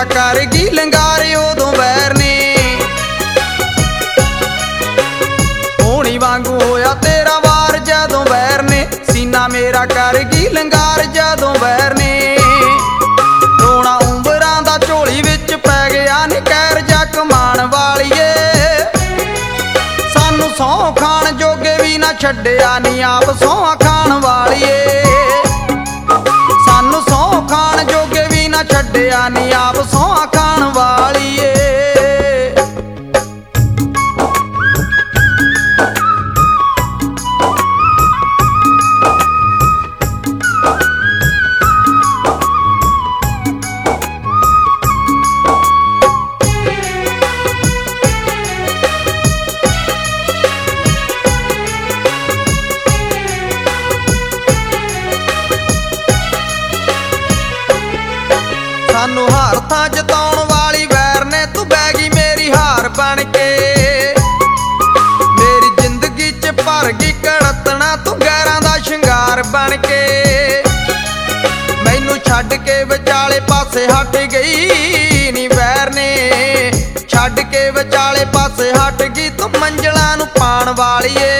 ਮੇਰਾ ਕਰ ਗਈ ਲੰਗਾਰ ਉਦੋਂ ਵੈਰ ਨੇ। ਹੋਣੀ ਵਾਂਗੂ ਹੋਇਆ ਤੇਰਾ ਵਾਰ ਜਦੋਂ ਵੈਰ ਨੇ, ਸੀਨਾ ਮੇਰਾ ਕਰ ਗਈ ਲੰਗਾਰ ਜਦੋਂ ਵੈਰ ਨੇ। ਰੋਣਾ ਉਮਰਾਂ ਦਾ ਝੋਲੀ ਵਿੱਚ ਪੈ ਗਿਆ ਨੀ ਕਹਿਰ ਜਾ ਕਮਾਣ ਵਾਲੀਏ, ਸਾਨੂੰ ਸਹੁੰ ਖਾਣ ਜੋਗੇ ਵੀ ਨਾ ਛੱਡਿਆ ਨੀ ਆਪ ਸਹੁੰ ਖਾਣ ਵਾਲੀਏ, ਸਾਨੂੰ ਸਹੁੰ ਖਾਣ ਜੋਗੇ ਵੀ ਨਾ ਛੱਡਿਆ ਨੀ ਆਪ ਸਹੁੰ ਖਾਣ ਵਾਲੀਏ। ਸਾਨੂੰ ਹਾਰ ਥਾਂ ਜਤਾਉਣ ਵਾਲੀ ਵੈਰ ਨੇ, ਤੂੰ ਬਹਿ ਗਈ ਮੇਰੀ ਹਾਰ ਬਣ ਕੇ। ਮੇਰੀ ਜ਼ਿੰਦਗੀ 'ਚ ਭਰ ਗਈ ਕੜਤਣਾ ਤੂੰ ਗੈਰਾਂ ਦਾ ਸ਼ਿੰਗਾਰ ਬਣ ਕੇ। ਮੈਨੂੰ ਛੱਡ ਕੇ ਵਿਚਾਲੇ ਪਾਸੇ ਹਟ ਗਈ ਨੀ ਵੈਰ ਨੇ, ਛੱਡ ਕੇ ਵਿਚਾਲੇ ਪਾਸੇ ਹਟ ਗਈ ਤੂੰ ਮੰਜ਼ਲਾਂ ਨੂੰ ਪਾਣ ਵਾਲੀਏ,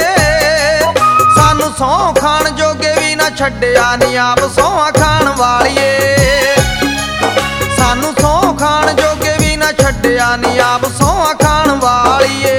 ਸਾਨੂੰ ਸਹੁੰ ਖਾਣ ਜੋਗੇ ਵੀ ਨਾ ਛੱਡਿਆ ਨੀ ਆਪ ਸਹੁੰ ਖਾਣ ਵਾਲੀਏ, ਸਾਨੂੰ ਸਹੁੰ ਖਾਣ ਜੋਗੇ ਵੀ ਨਾ ਛੱਡਿਆ ਨੀ ਆਪ ਸਹੁੰ ਖਾਣ ਵਾਲੀਏ।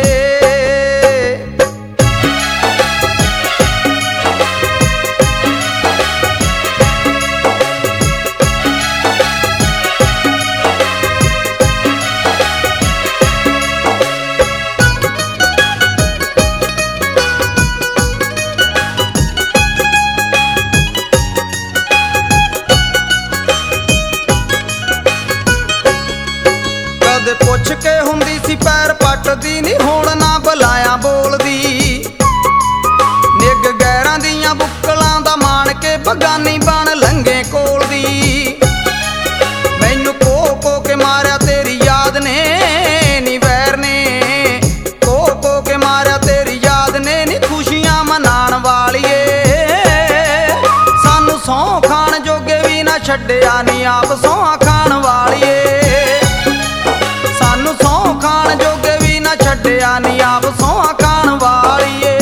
ਕਦੇ ਪੁੱਛ ਕੇ ਹੁੰਦੀ ਸੀ ਪੈਰ ਪੱਟਦੀ ਨੀ, ਹੁਣ ਨਾ ਬੁਲਾਇਆ ਬੋਲਦੀ। ਨਿੱਘ ਗੈਰਾਂ ਦੀਆਂ ਬੁੱਕਲਾਂ ਦਾ ਮਾਣ ਕੇ ਬਗਾਨੀ ਬਣ ਲੰਘੇ ਕੋਲ ਦੀ। ਮੈਨੂੰ ਕੋ ਕੋ ਕੇ ਮਾਰਿਆ ਤੇਰੀ ਯਾਦ ਨੇ ਨੀ ਵੈਰ ਨੇ, ਕੋ ਕੋ ਕੇ ਮਾਰਿਆ ਤੇਰੀ ਯਾਦ ਨੇ ਨੀ ਖੁਸ਼ੀਆਂ ਮਨਾਉਣ ਵਾਲੀਏ, ਸਾਨੂੰ ਸਹੁੰ ਖਾਣ ਜੋਗੇ ਵੀ ਨਾ ਛੱਡਿਆ ਨੀ ਆਪ ਸਹੁੰ ਖਾਣ ਵਾਲੀਏ, ਸਾਨੂੰ ਸਹੁੰ ਖਾਣ ਜੋਗੇ ਵੀ ਨਾ ਛੱਡਿਆ ਨੀ ਆਪ ਸਹੁੰ ਖਾਣ ਵਾਲੀਏ।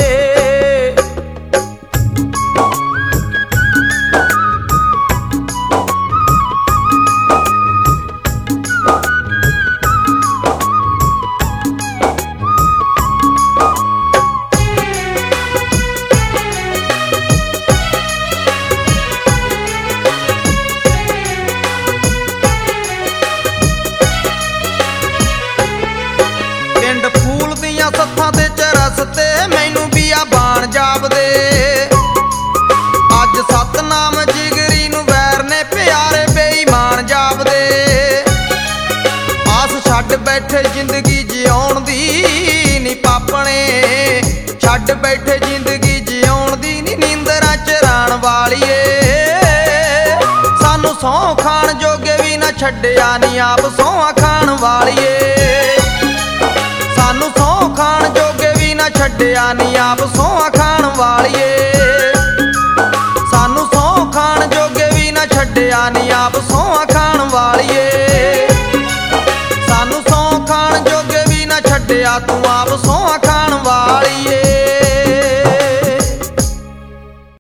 ਪਿੰਡ ਫੂਲ ਦੀਆਂ ਸੱਥਾਂ ਤੇ ਚਰਸ ਤੇ ਮੈਨੂੰ ਵੀ ਆ ਬਾਣ ਜਾਪਦੇ। ਅੱਜ ਸਤਨਾਮ ਜਿਗਰੀ ਨੂੰ ਵੈਰ ਨੇ ਪਿਆਰੇ ਬੇਈਮਾਨ ਜਾਪਦੇ। ਆਸ ਛੱਡ ਬੈਠੇ ਜ਼ਿੰਦਗੀ ਜਿਉਣ ਦੀ ਨੀ ਪਾਪਣੇ, ਛੱਡ ਬੈਠੇ ਜ਼ਿੰਦਗੀ ਜਿਉਣ ਦੀ ਨੀ ਨੀਂਦਰਾਂ ਚਰਾਣ ਵਾਲੀਏ, ਸਾਨੂੰ ਸਹੁੰ ਖਾਣ ਜੋਗੇ ਵੀ ਨਾ ਛੱਡਿਆ ਨੀ ਆਪ ਸਹੁੰ ਖਾਣ ਵਾਲੀਏ, ਸਾਨੂੰ ਸਹੁੰ ਖਾਣ ਜੋਗੇ ਵੀ ਨਾ ਛੱਡਿਆ ਨੀ ਆਪ ਸਹੁੰ ਖਾਣ ਵਾਲੀਏ, ਸਾਨੂੰ ਸਹੁੰ ਖਾਣ ਜੋਗੇ ਵੀ ਨਾ ਛੱਡਿਆ ਨੀ ਆਪ ਸਹੁੰ ਖਾਣ ਵਾਲੀਏ, ਸਾਨੂੰ ਸਹੁੰ ਖਾਣ ਜੋਗੇ ਵੀ ਨਾ ਛੱਡਿਆ ਤੂੰ ਆਪ ਸਹੁੰ